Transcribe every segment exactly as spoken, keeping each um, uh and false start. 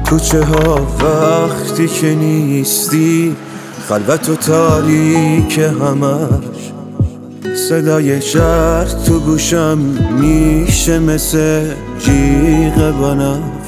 کوچه ها وقتی که نیستی خلوت و تاریک همش، صدای شهر تو گوشم میشه مثل جیغ بنفش.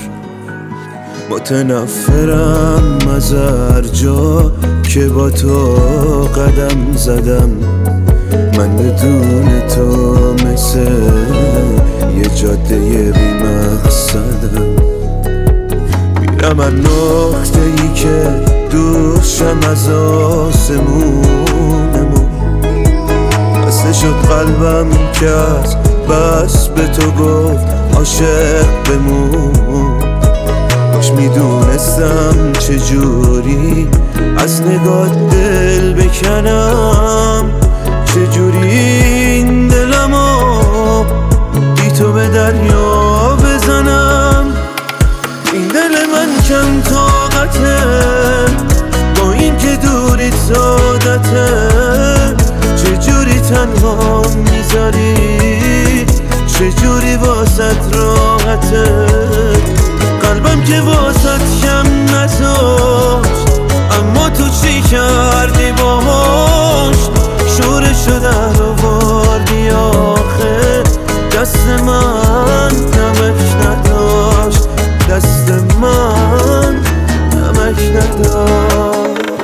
متنفرم از هر جا که با تو قدم زدم، من بدون تو مثل یه جاده بی مقصدم. میرم از نقطه ای که دوشم از آسمونمون، بسته شد قلبم که از بس به تو گفت عاشق بمون. کاش میدونستم چجوری از نگاه دل بکنم، چجوری این دلمو بی تو به دریا بزنم. این دل من کم طاقته با این که دوری سادته، چجوری تنها میذاری، چجوری واسط راحته. قلبم که واسط کم نذاشت، اما تو چی کردی باهاش؟ شورشو در آوردی آخه، دست من نمک نداشت، دست من نمک نداشت.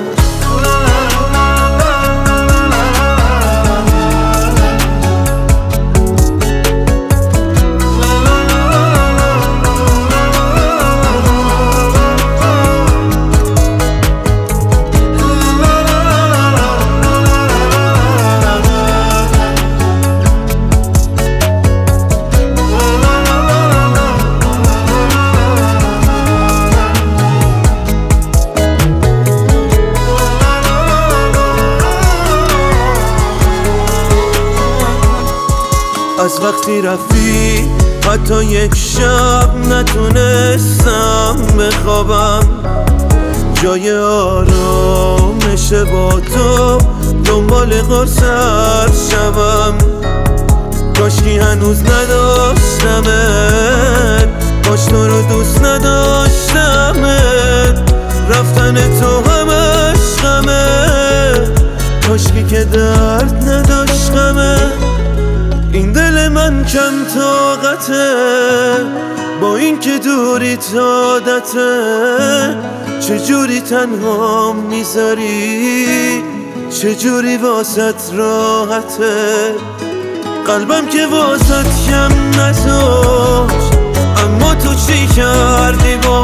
از وقتی رفتی حتی یک شب نتونستم بخوابم، جای آرامش با تو دنبال قرص هر شبم. کاشکی هنوز نداشتمت، کاش تو رو دوست نداشتمت، رفتن تو همش غمه، کاشکی که درد نداشت غمه. این دل من کم طاقته با این که دوری عادته، چجوری تنها میذاری، چجوری واسط راحته. قلبم که واسط کم نذاشت، اما تو چی کردی با